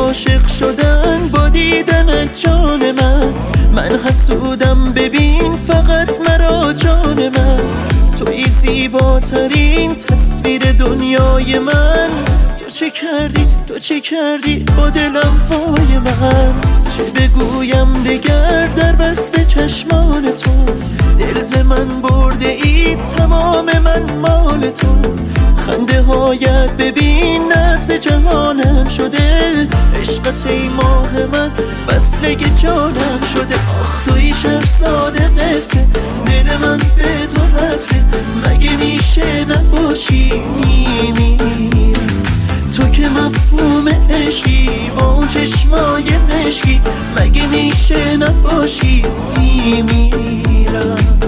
عاشق شدن با دیدنت جان من حسودم ببین فقط مرا جان من. توی زیباترین تصویر دنیای من. تو چه کردی با دلم وای من. چه بگویم دگر در وصف چشمان تو. دل ز من برده ای تمام من مال تو. خنده هایت ببین نبض جهانم شده. عشقت ای ماه من فصلگ جانم شده. آخ توی شهرزاد قصه دل من به تو وصله. مگه میشه نباشی میمیرم. تو که مفهوم عشقی با اون چشمای مشکی. مگه میشه نباشی میمیرم.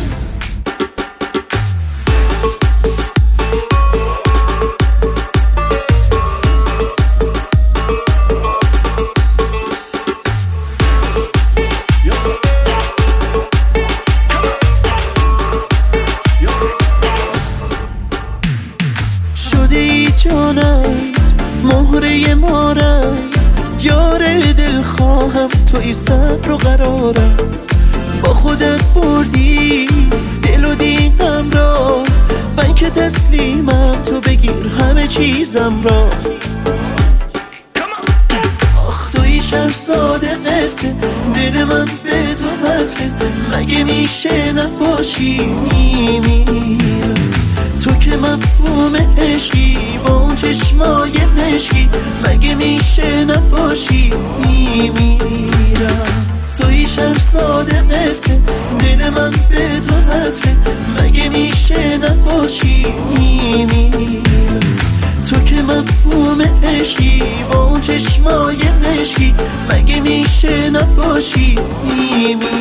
شده ای جانم مهره مارم. یار دل خواهم توی صبر و قرارم. با خودت بردی دل و دینم را. من که تسلیمم تو بگیر همه چیزم را. آخ توی شهرزاد قصه دل من به تو وصله. مگه میشه نباشی میمیرم. تو که مفهوم عشقی با اون چشمای مشکی. مگه میشه نباشی میمیرم. توی شهرزاد قصه دل من به تو وصله. مگه میشه نباشی میمیرم. تو که مفهوم عشقی با اون چشمای مشکی. مگه میشه نباشی میمیرم.